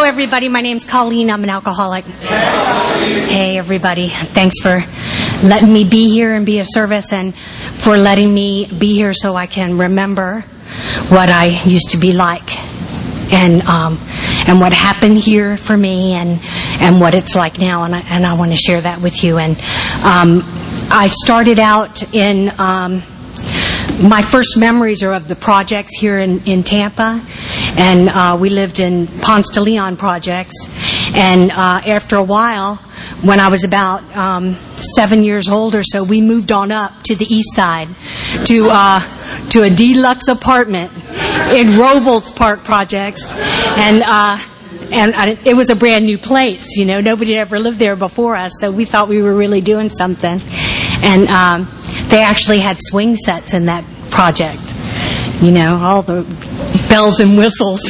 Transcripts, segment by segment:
everybody. My name's Colleen. I'm an alcoholic. Hey, everybody. Thanks for letting me be here and be of service, and for letting me be here so I can remember what I used to be like, and what happened here for me, and what it's like now, and I want to share that with you. And I started out in my first memories are of the projects here in Tampa, and we lived in Ponce de Leon projects. And after a while, when I was about 7 years old or so, we moved on up to the east side to a deluxe apartment in Robles Park projects, and it was a brand new place. You know, nobody had ever lived there before us, so we thought we were really doing something. And they actually had swing sets in that project. You know, all the bells and whistles.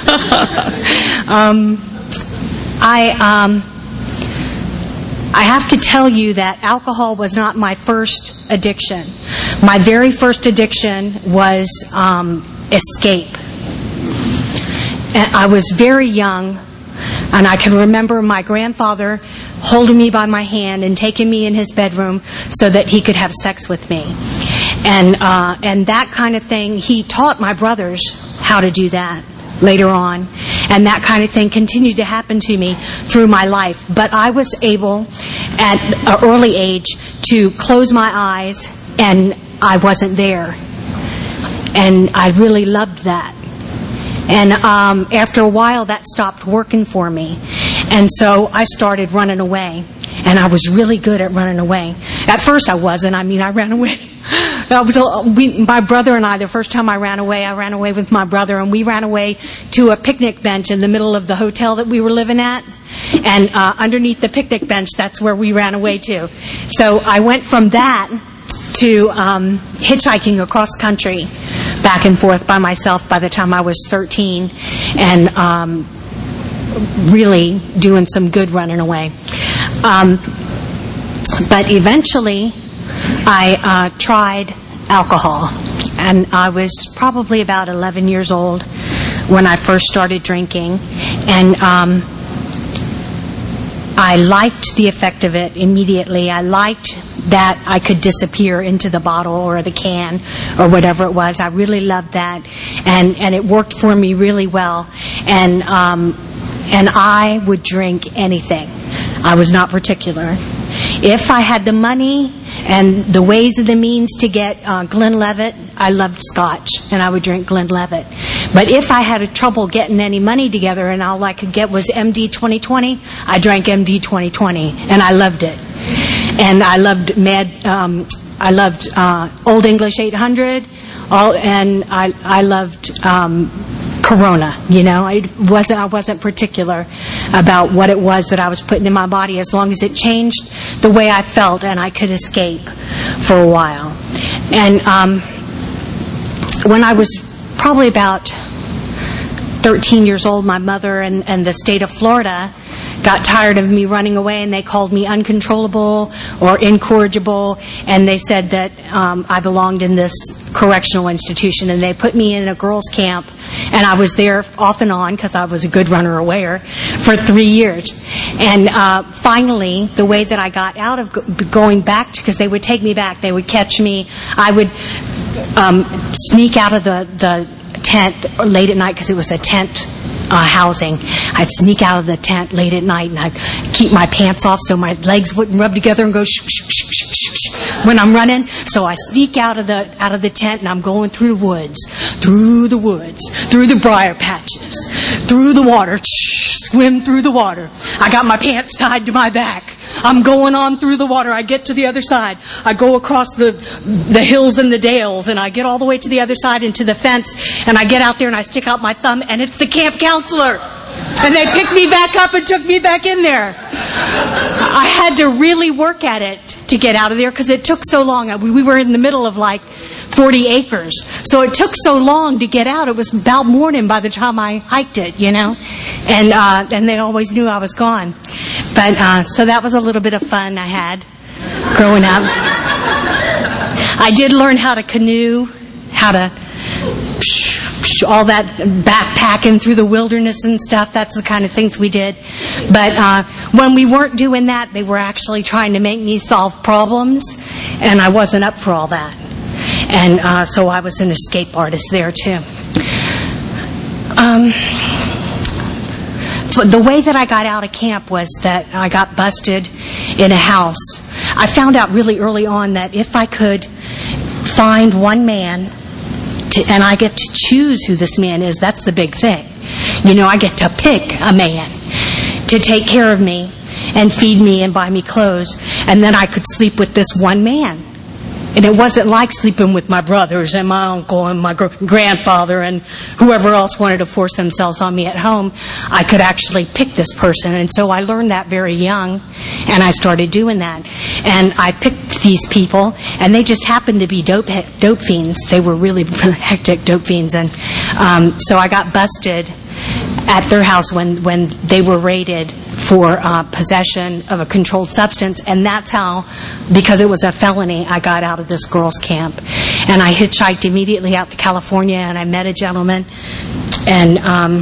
I have to tell you that alcohol was not my first addiction. My very first addiction was escape. And I was very young, and I can remember my grandfather holding me by my hand and taking me in his bedroom so that he could have sex with me. And that kind of thing, he taught my brothers how to do that later on. And that kind of thing continued to happen to me through my life. But I was able, at an early age, to close my eyes and I wasn't there. And I really loved that. And after a while, that stopped working for me. And so I started running away. And I was really good at running away. At first I wasn't. I ran away. My brother and I, the first time I ran away with my brother, and we ran away to a picnic bench in the middle of the hotel that we were living at. And underneath the picnic bench, that's where we ran away to. So I went from that to hitchhiking across country, back and forth by myself by the time I was 13, and really doing some good running away. But eventually, I tried alcohol, and I was probably about 11 years old when I first started drinking, and I liked the effect of it immediately. I liked that I could disappear into the bottle or the can or whatever it was. I really loved that, and it worked for me really well. And I would drink anything. I was not particular. If I had the money and the ways and the means to get Glenlivet, I loved scotch, and I would drink Glenlivet. But if I had trouble getting any money together and all I could get was MD 2020, I drank MD 2020, and I loved it. And I loved Old English 800, and I loved Corona. You know, I wasn't particular about what it was that I was putting in my body, as long as it changed the way I felt and I could escape for a while. And when I was probably about 13 years old, my mother and the state of Florida got tired of me running away, and they called me uncontrollable or incorrigible, and they said that I belonged in this correctional institution, and they put me in a girls' camp, and I was there off and on because I was a good runner awayer for 3 years. And finally, the way that I got out of going back, because they would take me back, they would catch me, I would sneak out of the tent late at night, because it was a tent housing. I'd sneak out of the tent late at night, and I'd keep my pants off so my legs wouldn't rub together and go shh, shh, shh, shh, shh, shh when I'm running. So I sneak out of the tent, and I'm going through the woods, through the briar patches, through the water, swim through the water. I got my pants tied to my back. I'm going on through the water. I get to the other side. I go across the hills and the dales, and I get all the way to the other side into the fence, and I get out there and I stick out my thumb, and it's the camp counselor. And they picked me back up and took me back in there. I had to really work at it to get out of there, because it took so long. We were in the middle of like 40 acres. So it took so long to get out. It was about morning by the time I hiked it, you know. And they always knew I was gone. But so that was a little bit of fun I had growing up. I did learn how to canoe, how to all that backpacking through the wilderness and stuff. That's the kind of things we did. But when we weren't doing that, they were actually trying to make me solve problems, and I wasn't up for all that. And so I was an escape artist there too. The way that I got out of camp was that I got busted in a house. I found out really early on that if I could find one man, and I get to choose who this man is, that's the big thing. I get to pick a man to take care of me and feed me and buy me clothes, and then I could sleep with this one man. And it wasn't like sleeping with my brothers and my uncle and my grandfather and whoever else wanted to force themselves on me at home. I could actually pick this person. And so I learned that very young, and I started doing that. And I picked these people, and they just happened to be dope fiends. They were really hectic dope fiends. And so I got busted at their house when they were raided for possession of a controlled substance, and that's how, because it was a felony, I got out of this girls' camp. And I hitchhiked immediately out to California, and I met a gentleman, and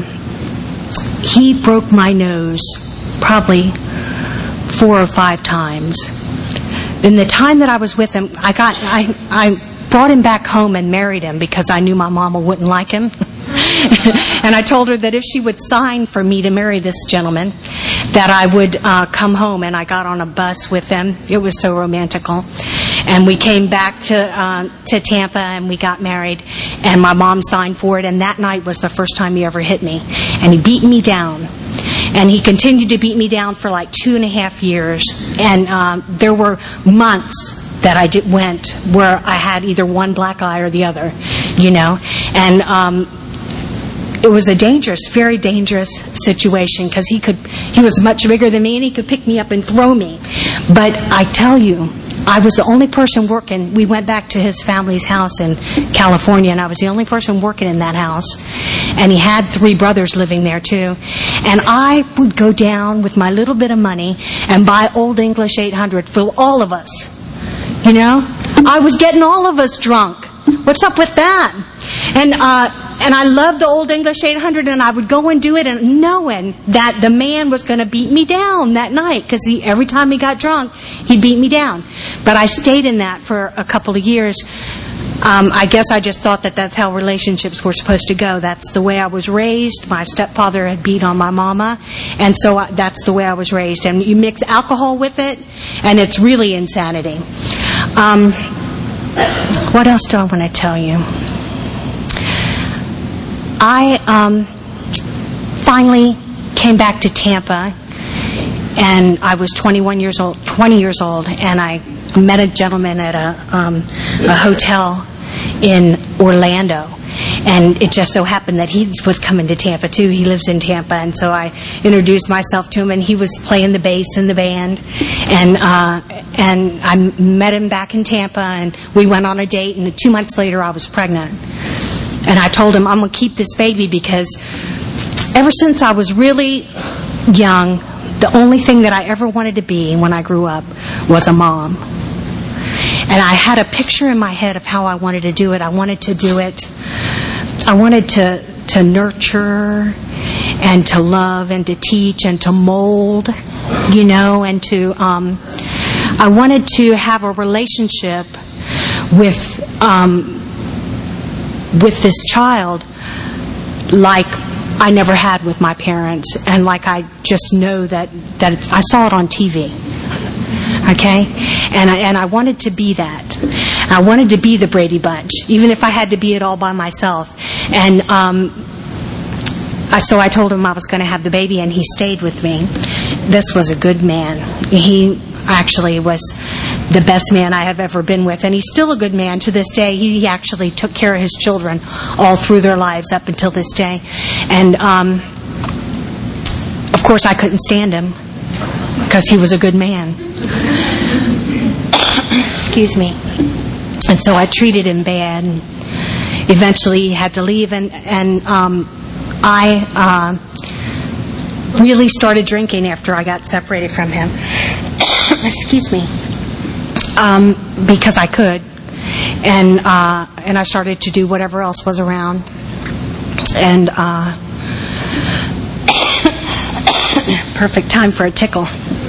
he broke my nose probably 4 or 5 times. In the time that I was with him, I brought him back home and married him because I knew my mama wouldn't like him. And I told her that if she would sign for me to marry this gentleman, that I would come home. And I got on a bus with them. It was so romantical. And we came back to Tampa, and we got married. And my mom signed for it. And that night was the first time he ever hit me. And he beat me down. And he continued to beat me down for like 2.5 years. And there were months that I went where I had either one black eye or the other, And it was a very dangerous situation because he was much bigger than me, and he could pick me up and throw me. But I tell you, I was the only person working. We went back to his family's house in California, and I was the only person working in that house. And he had 3 brothers living there too. And I would go down with my little bit of money and buy Old English 800 for all of us. I was getting all of us drunk. What's up with that? And I loved the Old English 800, and I would go and do it, and knowing that the man was going to beat me down that night, because every time he got drunk, he beat me down. But I stayed in that for a couple of years. I guess I just thought that that's how relationships were supposed to go. That's the way I was raised. My stepfather had beat on my mama, and so that's the way I was raised. And you mix alcohol with it, and it's really insanity. What else do I want to tell you? I finally came back to Tampa, and I was 20 years old, and I met a gentleman at a hotel in Orlando. And it just so happened that he was coming to Tampa too. He lives in Tampa, and so I introduced myself to him, and he was playing the bass in the band. And I met him back in Tampa, and we went on a date, and 2 months later I was pregnant. And I told him, I'm going to keep this baby because ever since I was really young, the only thing that I ever wanted to be when I grew up was a mom. And I had a picture in my head of how I wanted to do it. I wanted to nurture and to love and to teach and to mold, and to, I wanted to have a relationship with this child like I never had with my parents, and like I just know that I saw it on TV. Okay? And I wanted to be that. I wanted to be the Brady Bunch, even if I had to be it all by myself. And so I told him I was going to have the baby, and he stayed with me. This was a good man. He actually was the best man I have ever been with, and he's still a good man to this day. He actually took care of his children all through their lives up until this day. And of course I couldn't stand him because he was a good man. Excuse me. And so I treated him bad, and eventually he had to leave, and I really started drinking after I got separated from him. Excuse me. Because I could, and I started to do whatever else was around. And perfect time for a tickle.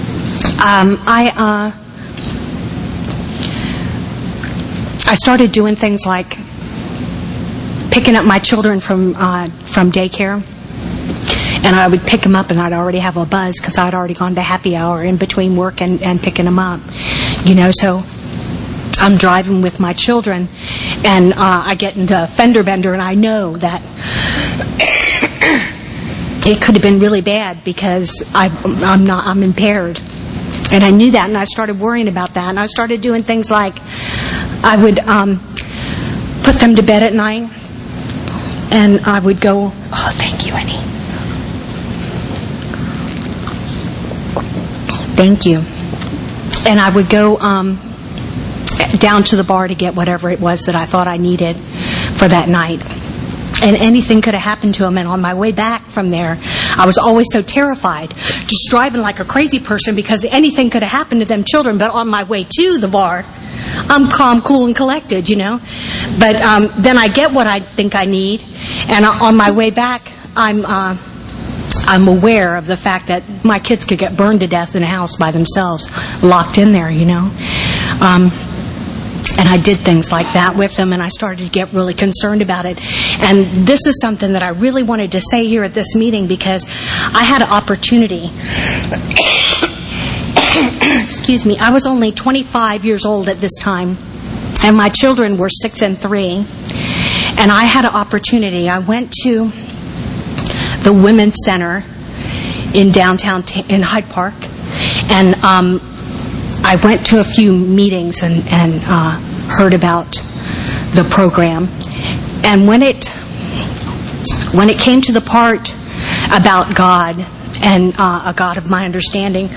I started doing things like picking up my children from daycare. And I would pick them up, and I'd already have a buzz because I'd already gone to happy hour in between work and picking them up. So I'm driving with my children, and I get into a fender bender, and I know that it could have been really bad because I'm impaired. And I knew that, and I started worrying about that. And I started doing things like I would put them to bed at night, and I would go, oh, thank you, Annie. Thank you. And I would go down to the bar to get whatever it was that I thought I needed for that night. And anything could have happened to them. And on my way back from there, I was always so terrified, just driving like a crazy person because anything could have happened to them children. But on my way to the bar, I'm calm, cool, and collected, But then I get what I think I need. And on my way back, I'm aware of the fact that my kids could get burned to death in a house by themselves, locked in there, And I did things like that with them, and I started to get really concerned about it. And this is something that I really wanted to say here at this meeting because I had an opportunity. Excuse me. I was only 25 years old at this time, and my children were 6 and 3. And I had an opportunity. I went to the Women's Center in downtown in Hyde Park, and I went to a few meetings and heard about the program. And when it came to the part about God and a God of my understanding,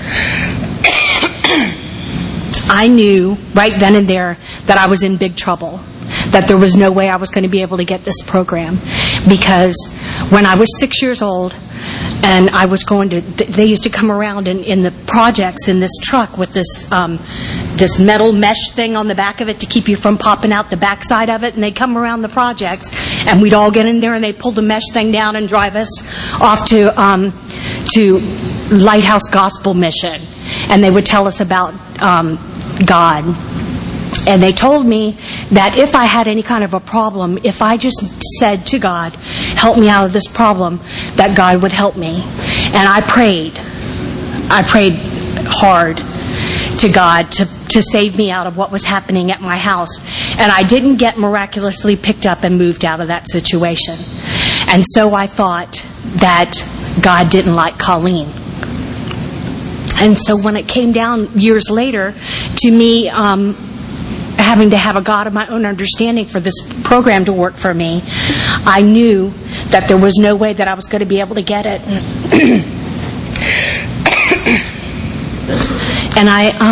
I knew right then and there that I was in big trouble, that there was no way I was going to be able to get this program. Because when I was 6 years old, and I was they used to come around in the projects in this truck with this metal mesh thing on the back of it to keep you from popping out the backside of it. And they'd come around the projects, and we'd all get in there, and they'd pull the mesh thing down and drive us off to Lighthouse Gospel Mission. And they would tell us about God. And they told me that if I had any kind of a problem, if I just said to God, help me out of this problem, that God would help me. And I prayed hard to God to save me out of what was happening at my house. And I didn't get miraculously picked up and moved out of that situation. And so I thought that God didn't like Colleen. And so when it came down years later to me having to have a God of my own understanding for this program to work for me, I knew that there was no way that I was going to be able to get it. And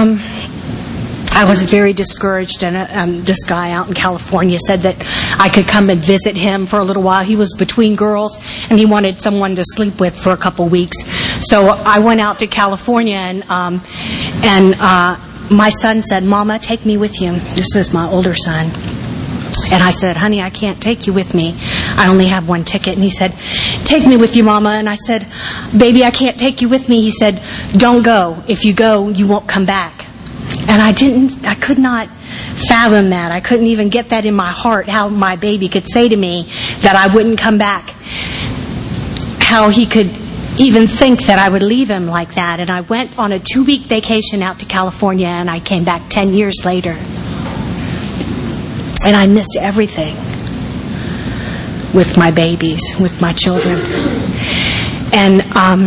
I was very discouraged, and this guy out in California said that I could come and visit him for a little while. He was between girls, and he wanted someone to sleep with for a couple weeks. So I went out to California, and my son said, Mama, take me with you. This is my older son. And I said, honey, I can't take you with me. I only have one ticket. And he said, take me with you, Mama. And I said, baby, I can't take you with me. He said, don't go. If you go, you won't come back. And I could not fathom that. I couldn't even get that in my heart, how my baby could say to me that I wouldn't come back. How he could even think that I would leave him like that. And I went on a 2-week vacation out to California, and I came back 10 years later. And I missed everything with my babies, with my children. And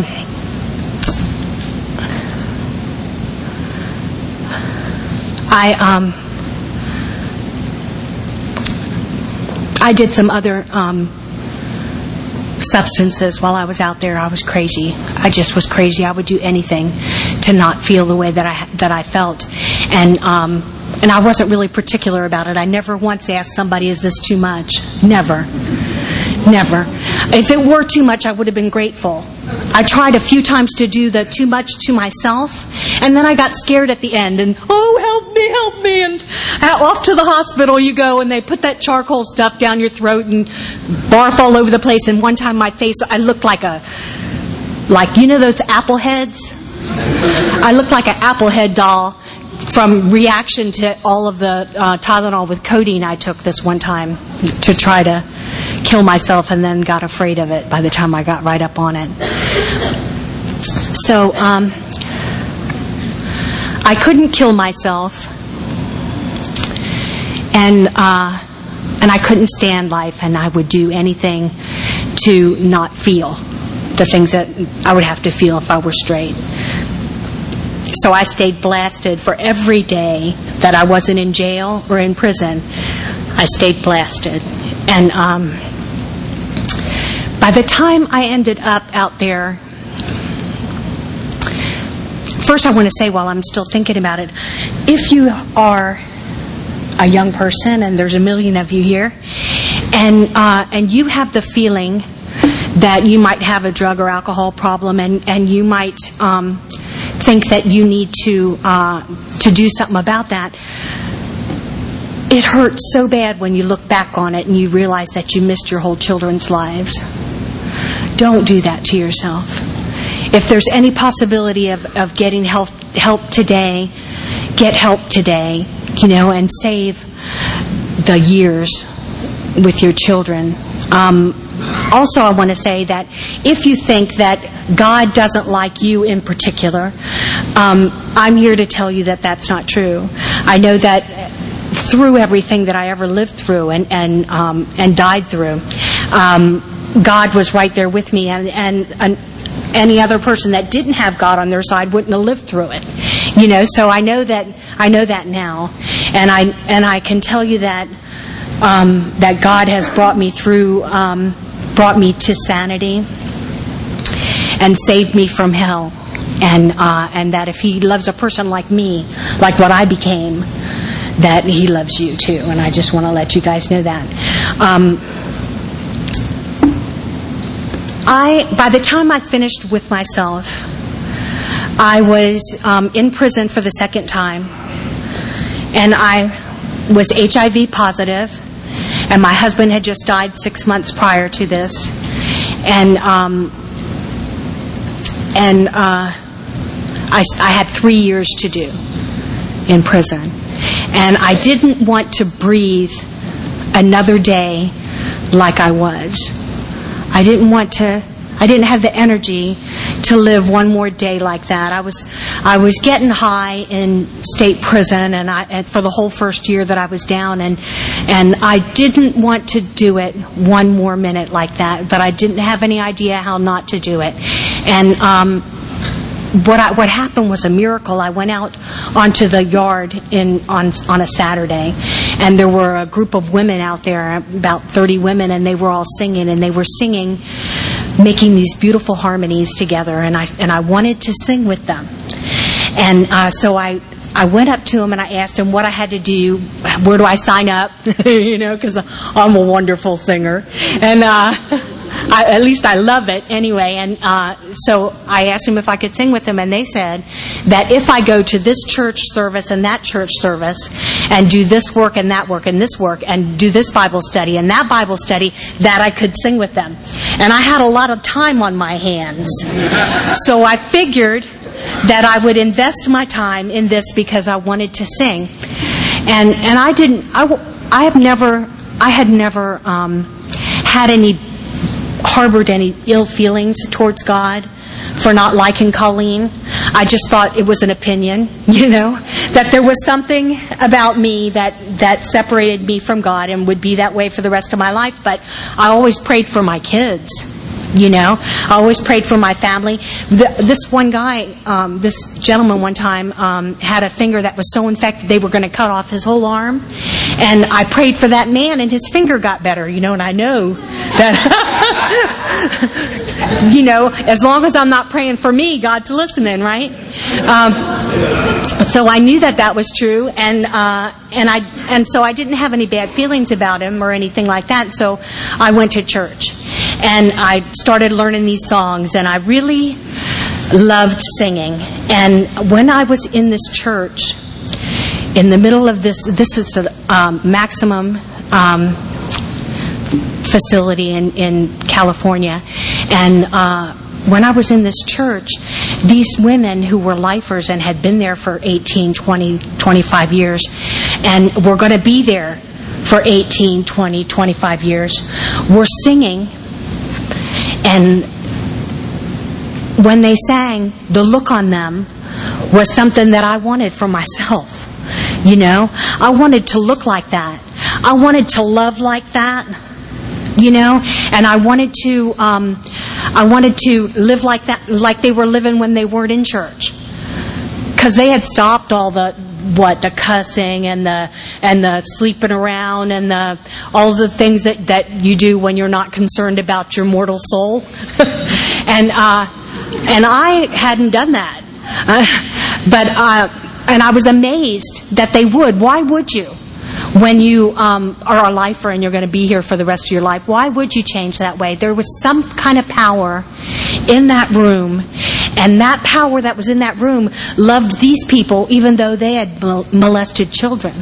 I did some other substances while I was out there. I was crazy. I just was crazy. I would do anything to not feel the way that I felt. And I wasn't really particular about it. I never once asked somebody, is this too much? Never. Never. If it were too much, I would have been grateful. I tried a few times to do the too much to myself, and then I got scared at the end, and help me, and off to the hospital you go, and they put that charcoal stuff down your throat and barf all over the place. And one time my face, I looked like you know those apple heads? I looked like an apple head doll from reaction to all of the Tylenol with codeine I took this one time to try to kill myself, and then got afraid of it by the time I got right up on it. So I couldn't kill myself, and I couldn't stand life, and I would do anything to not feel the things that I would have to feel if I were straight. So I stayed blasted for every day that I wasn't in jail or in prison. I stayed blasted. And by the time I ended up out there, first I want to say, while I'm still thinking about it, if you are a young person, and there's a million of you here, and you have the feeling that you might have a drug or alcohol problem, and you might think that you need to do something about that, it hurts so bad when you look back on it and you realize that you missed your whole children's lives. Don't do that to yourself. If there's any possibility of getting help today, get help today, and save the years with your children. Also, I want to say that if you think that God doesn't like you in particular, I'm here to tell you that that's not true. I know that through everything that I ever lived through and died through, God was right there with me, and any other person that didn't have God on their side wouldn't have lived through it. So I know that now, and I can tell you that that God has brought me through, brought me to sanity, and saved me from hell, and that if He loves a person like me, like what I became, that He loves you too. And I just want to let you guys know that. By the time I finished with myself, I was in prison for the second time, and I was HIV positive, and my husband had just died 6 months prior to this, and I had 3 years to do in prison, and I didn't want to breathe another day like I was. I didn't have the energy to live one more day like that. I was getting high in state prison, and for the whole first year that I was down, and I didn't want to do it one more minute like that, but I didn't have any idea how not to do it. And what happened was a miracle. I went out onto the yard on a Saturday, and there were a group of women out there, about 30 women, and they were all singing, and they were singing, making these beautiful harmonies together, and I wanted to sing with them. And so I went up to them and I asked them what I had to do. Where do I sign up? Because I'm a wonderful singer, and at least I love it anyway. And so I asked them if I could sing with them, and they said that if I go to this church service and that church service, and do this work and that work and this work, and do this Bible study and that Bible study, that I could sing with them. And I had a lot of time on my hands, so I figured that I would invest my time in this because I wanted to sing. And I had never harbored any ill feelings towards God for not liking Colleen. I just thought it was an opinion, that there was something about me that separated me from God and would be that way for the rest of my life. But I always prayed for my kids. I always prayed for my family. This one guy, this gentleman one time, had a finger that was so infected they were going to cut off his whole arm. And I prayed for that man, and his finger got better, and I know that as long as I'm not praying for me, God's listening, right? So I knew that was true, and so I didn't have any bad feelings about him or anything like that. So I went to church, and I started learning these songs, and I really loved singing. And when I was in this church, in the middle of this is a Maximum facility in California, and when I was in this church, these women who were lifers and had been there for 18, 20, 25 years, and were going to be there for 18, 20, 25 years, were singing, and when they sang, the look on them was something that I wanted for myself. I wanted to look like that. I wanted to love like that. And I wanted to live like that, like they were living when they weren't in church, because they had stopped all the cussing and the sleeping around and all the things that you do when you're not concerned about your mortal soul, and I hadn't done that, and I was amazed that they would. Why would you? When you are a lifer and you're going to be here for the rest of your life, why would you change that way? There was some kind of power in that room, and that power that was in that room loved these people even though they had molested children.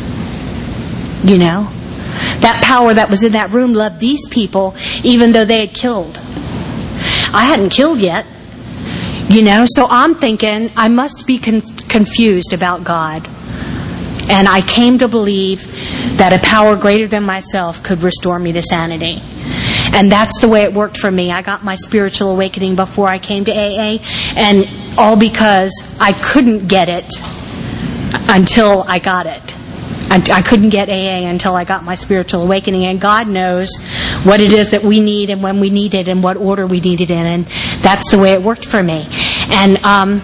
That power that was in that room loved these people even though they had killed. I hadn't killed yet. So I'm thinking I must be confused about God. And I came to believe that a power greater than myself could restore me to sanity. And that's the way it worked for me. I got my spiritual awakening before I came to AA, and all because I couldn't get it until I got it. I couldn't get AA until I got my spiritual awakening, and God knows what it is that we need and when we need it and what order we need it in, and that's the way it worked for me. And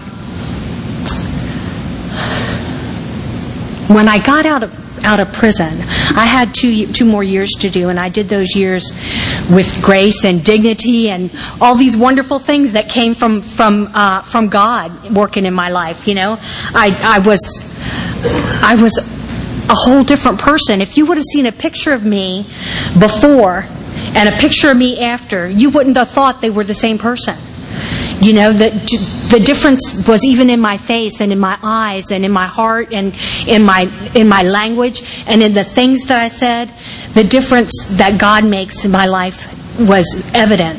when I got out of prison, I had two more years to do, and I did those years with grace and dignity and all these wonderful things that came from God working in my life. I was a whole different person. If you would have seen a picture of me before and a picture of me after, you wouldn't have thought they were the same person. The difference was even in my face and in my eyes and in my heart and in my language and in the things that I said. The difference that God makes in my life was evident.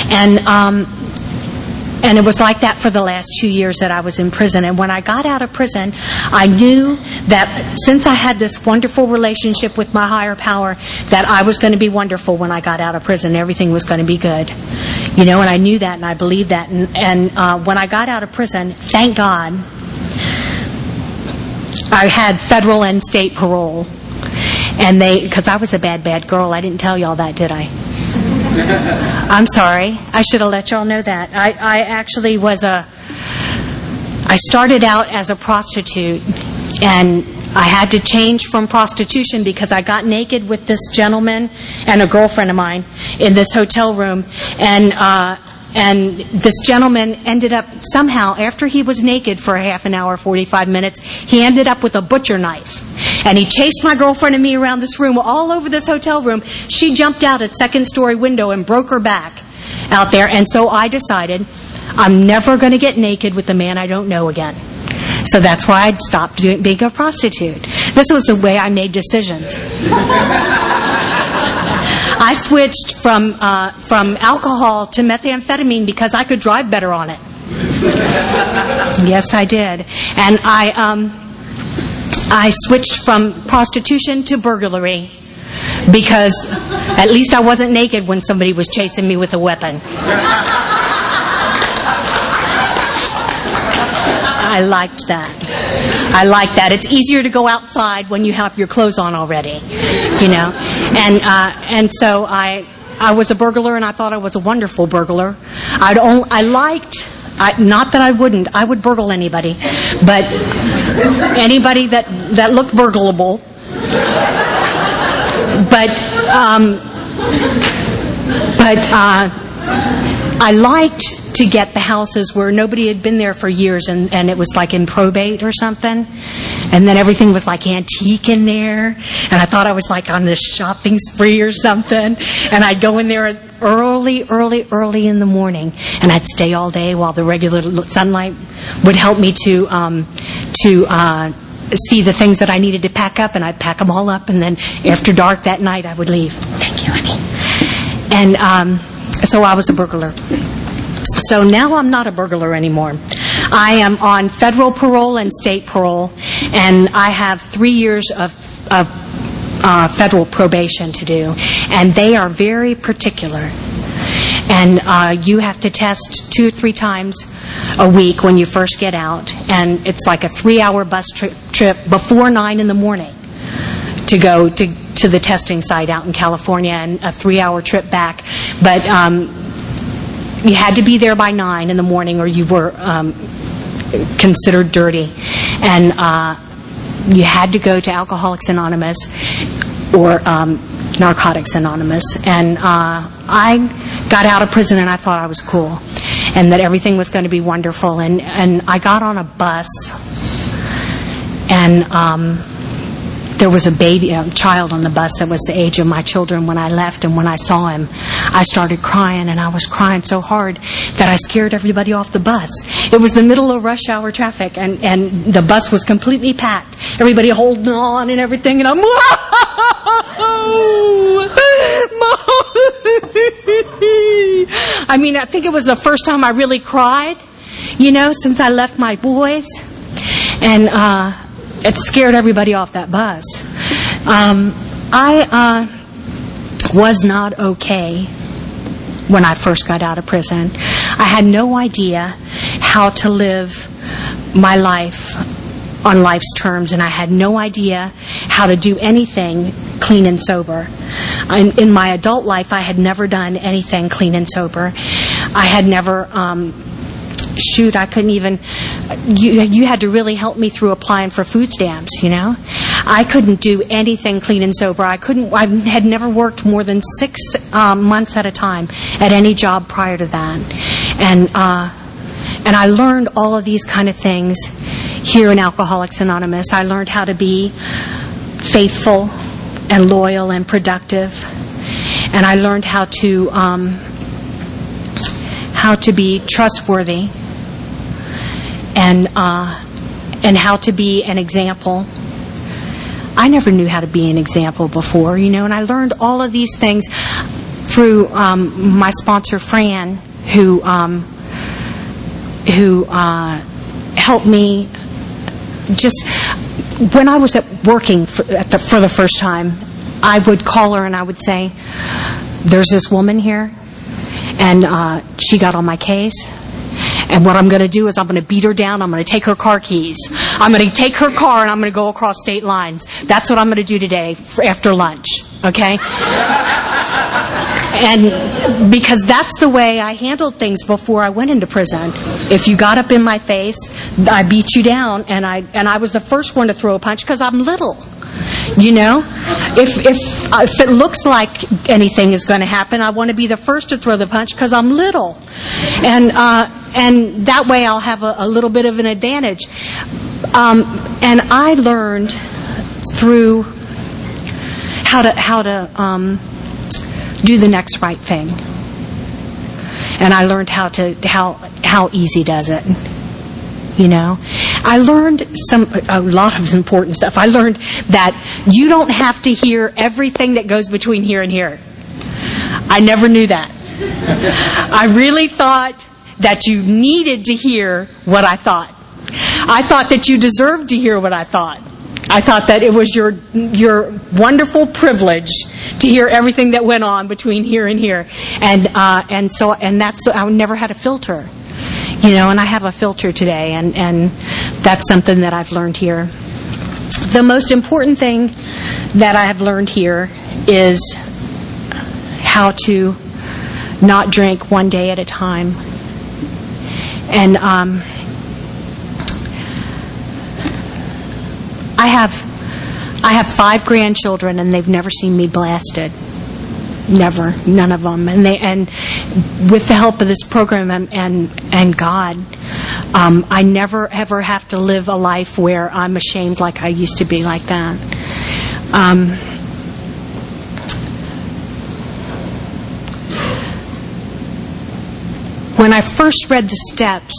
And it was like that for the last 2 years that I was in prison. And when I got out of prison, I knew that since I had this wonderful relationship with my higher power, that I was going to be wonderful when I got out of prison. Everything was going to be good. And I knew that and I believed that. And when I got out of prison, thank God, I had federal and state parole. And because I was a bad girl, I didn't tell y'all that, did I? I'm sorry. I should have let y'all know that. I actually I started out as a prostitute, and I had to change from prostitution because I got naked with this gentleman and a girlfriend of mine in this hotel room, and this gentleman ended up somehow, after he was naked for a half an hour, 45 minutes, he ended up with a butcher knife. And he chased my girlfriend and me around this room, all over this hotel room. She jumped out a second-story window and broke her back out there. And so I decided I'm never going to get naked with a man I don't know again. So that's why I stopped being a prostitute. This was the way I made decisions. I switched from alcohol to methamphetamine because I could drive better on it. Yes, I did. And I switched from prostitution to burglary because at least I wasn't naked when somebody was chasing me with a weapon. I liked that. It's easier to go outside when you have your clothes on already, And so I was a burglar, and I thought I was a wonderful burglar. Not that I wouldn't. I would burgle anybody, but anybody that looked burglable. I liked to get the houses where nobody had been there for years, and it was like in probate or something, and then everything was like antique in there, and I thought I was like on this shopping spree or something, and I'd go in there early in the morning, and I'd stay all day while the regular sunlight would help me to see the things that I needed to pack up, and I'd pack them all up, and then after dark that night I would leave. Thank you, honey. And so I was a burglar. So now I'm not a burglar anymore. I am on federal parole and state parole, and I have 3 years of federal probation to do, and they are very particular. And you have to test 2 or 3 times a week when you first get out, and it's like a 3-hour bus trip before 9 in the morning to go to the testing site out in California, and a 3-hour trip back. But you had to be there by 9 in the morning, or you were considered dirty. And you had to go to Alcoholics Anonymous or Narcotics Anonymous. And I got out of prison, and I thought I was cool, and that everything was going to be wonderful. And I got on a bus, and there was a child on the bus that was the age of my children when I left, and when I saw him, I started crying, and I was crying so hard that I scared everybody off the bus. It was the middle of rush hour traffic, and the bus was completely packed. Everybody holding on and everything, and I'm, I mean, I think it was the first time I really cried, since I left my boys, and it scared everybody off that bus. I was not okay when I first got out of prison. I had no idea how to live my life on life's terms, and I had no idea how to do anything clean and sober. In my adult life, I had never done anything clean and sober. I had never... I couldn't even... You had to really help me through applying for food stamps, I couldn't do anything clean and sober. I had never worked more than 6 months at a time at any job prior to that. And I learned all of these kind of things here in Alcoholics Anonymous. I learned how to be faithful and loyal and productive. And I learned how to be trustworthy, and how to be an example. I never knew how to be an example before, and I learned all of these things through my sponsor Fran, who helped me. Just when I was working for the first time, I would call her and I would say, "There's this woman here, and she got on my case. And what I'm going to do is I'm going to beat her down. I'm going to take her car keys. I'm going to take her car and I'm going to go across state lines. That's what I'm going to do today after lunch." Okay? And because that's the way I handled things before I went into prison. If you got up in my face, I beat you down, and I was the first one to throw a punch because I'm little. If it looks like anything is going to happen, I want to be the first to throw the punch because I'm little, and that way I'll have a little bit of an advantage. And I learned through how to do the next right thing, and I learned how easy does it. I learned a lot of important stuff. I learned that you don't have to hear everything that goes between here and here. I never knew that. I really thought that you needed to hear what I thought. I thought that you deserved to hear what I thought. I thought that it was your wonderful privilege to hear everything that went on between here and here, and that's I never had a filter. And I have a filter today, and that's something that I've learned here. The most important thing that I have learned here is how to not drink one day at a time. And I have 5 grandchildren, and they've never seen me blasted. never, none of them. And with the help of this program and God, I never ever have to live a life where I'm ashamed like I used to be like that. When I first read the steps,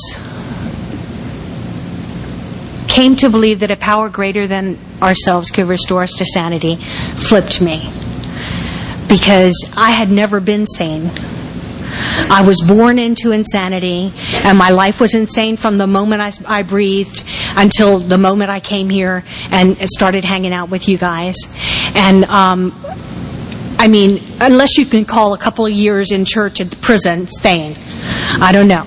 came to believe that a power greater than ourselves could restore us to sanity, flipped me. Because I had never been sane. I was born into insanity, and my life was insane from the moment I breathed until the moment I came here and started hanging out with you guys. And I mean, unless you can call a couple of years in church at the prison sane. I don't know.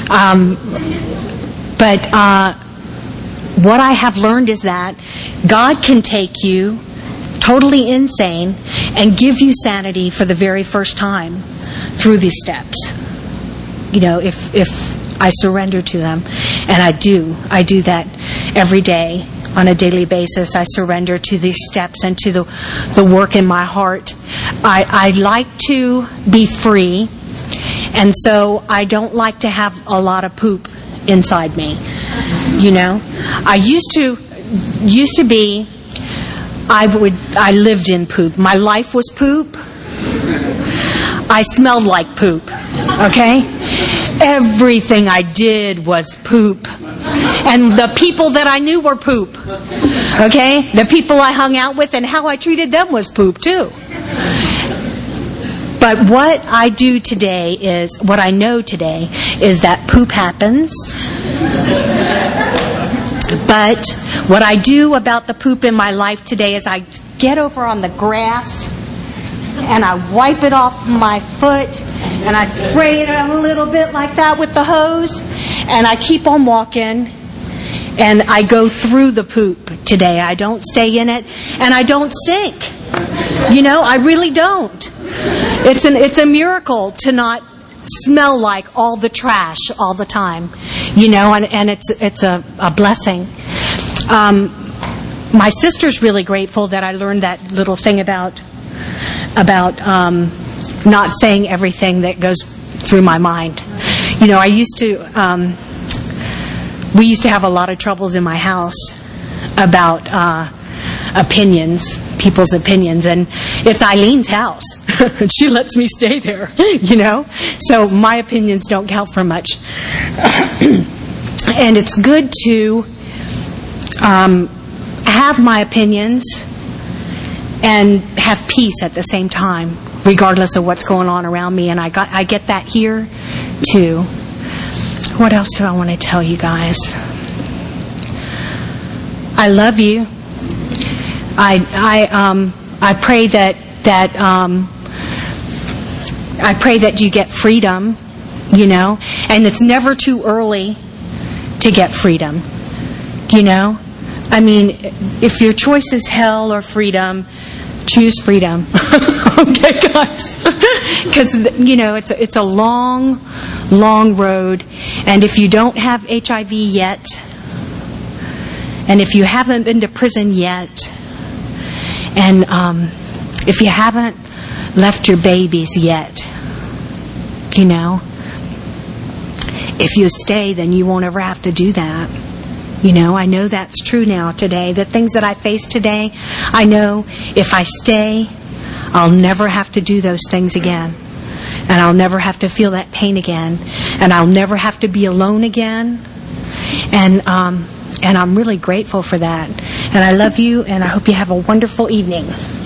But what I have learned is that God can take you totally insane and give you sanity for the very first time through these steps. You know, if I surrender to them, and I do that every day on a daily basis. I surrender to these steps and to the work in my heart. I like to be free, and so I don't like to have a lot of poop inside me. You know, I used to be. I lived in poop. My life was poop. I smelled like poop. Okay? Everything I did was poop. And the people that I knew were poop. Okay? The people I hung out with and how I treated them was poop too. But what I do today is, what I know today is that poop happens. But what I do about the poop in my life today is I get over on the grass and I wipe it off my foot and I spray it a little bit like that with the hose and I keep on walking and I go through the poop today. I don't stay in it and I don't stink. You know, I really don't. It's a miracle to not smell like all the trash all the time, you know, and it's a blessing. My sister's really grateful that I learned that little thing about not saying everything that goes through my mind. You know, we used to have a lot of troubles in my house about people's opinions, and it's Eileen's house. She lets me stay there, you know? So my opinions don't count for much. And it's good to have my opinions and have peace at the same time, regardless of what's going on around me. And I get that here, too. What else do I want to tell you guys? I love you. I pray that I pray that you get freedom, you know, and it's never too early to get freedom, you know. I mean, if your choice is hell or freedom, choose freedom. Okay, guys? Because, you know, it's a long, long road, and if you don't have HIV yet, and if you haven't been to prison yet, and if you haven't left your babies yet, you know, if you stay, then you won't ever have to do that. You know, I know that's true now today. The things that I face today, I know if I stay, I'll never have to do those things again. And I'll never have to feel that pain again. And I'll never have to be alone again. And I'm really grateful for that. And I love you, and I hope you have a wonderful evening.